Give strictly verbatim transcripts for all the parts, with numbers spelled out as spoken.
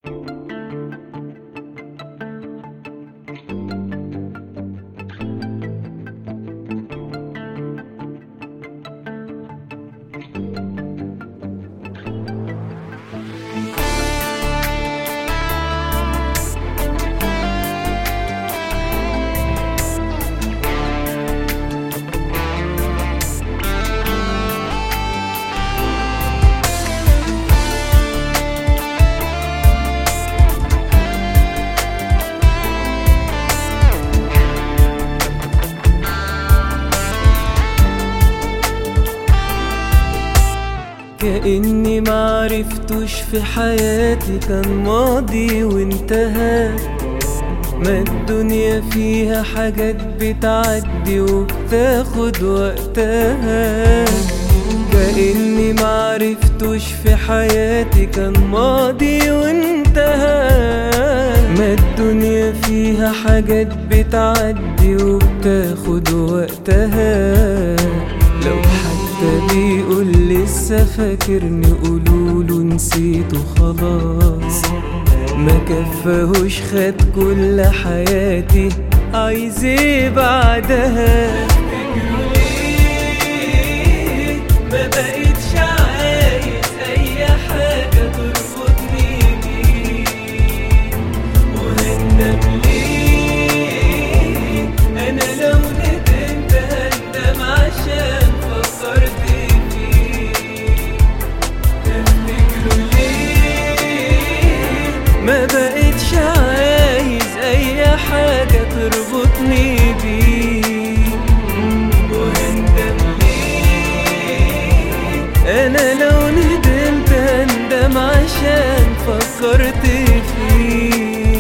كأني معرفتوش في حياتي، كان ماضي وانتهى. ما الدنيا فيها حاجات بتعدي وبتاخد وقتها. كأني معرفتوش في حياتي، كان ماضي وانتهى. ما الدنيا فيها حاجات بتعدي وبتاخد وقتها. لو حتى بيقول لسه فاكرني قولوله نسيته خلاص. ما كفاهوش خد كل حياتي، عايز ايه بعدها؟ ما بقتش عايز اي حاجة تربطني بيه، وهندم ليه؟ انا لو ندمت هندم عشان فكرت فيه. تفتكروا ليه؟ ما بقتش عايز اي حاجة تربطني بيه، وهندم ليه؟ انا لو ندمت هندم عشان فكرت فيه.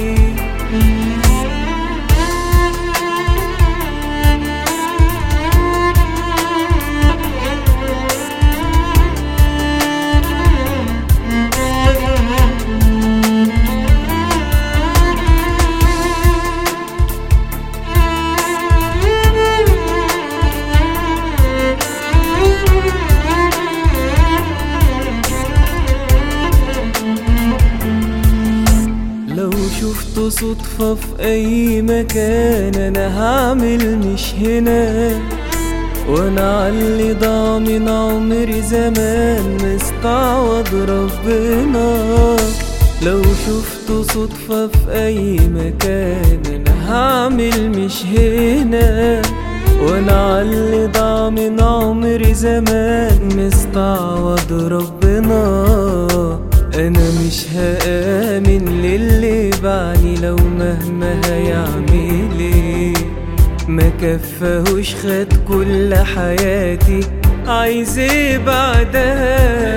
شفته صدفة في أي مكان، أنا هعمل مش هنا. وأنا عاللي ضاع من عمري زمان مستعوض ربنا. لو شفته صدفة في أي مكان، أنا هعمل مش هنا. وأنا عاللي ضاع من عمري زمان مستعوض ربنا. أنا مش هآمن للي باعني لو مهما هيعمل ايه. ما كفاهوش خد كل حياتي، عايز ايه بعدها؟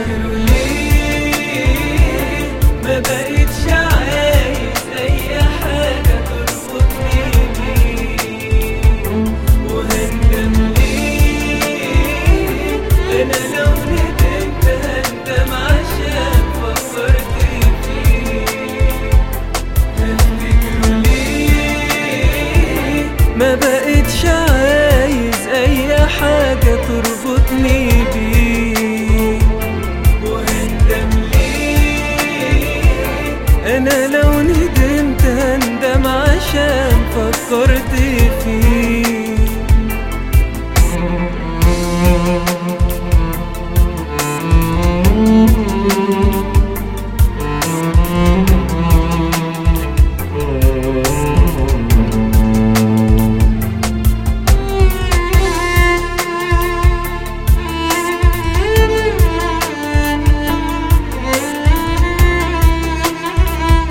ما بقتش عايز اي حاجة تربطني بيه، وهندم ليه؟ انا لو ندمت هندم عشان فكرت فيه. تفتكروا ليه؟ ما بقتش عايز اي حاجة تربطني بيه، وهندم ليه؟ انا لو ندمت هندم عشان فكرت فيه.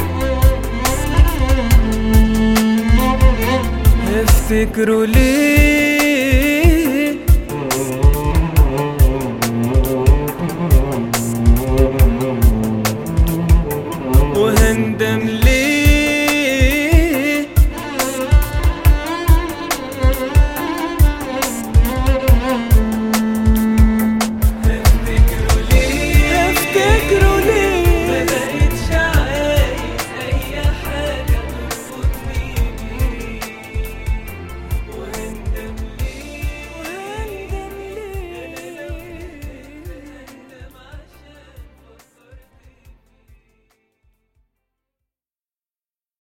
تفتكروا ليه؟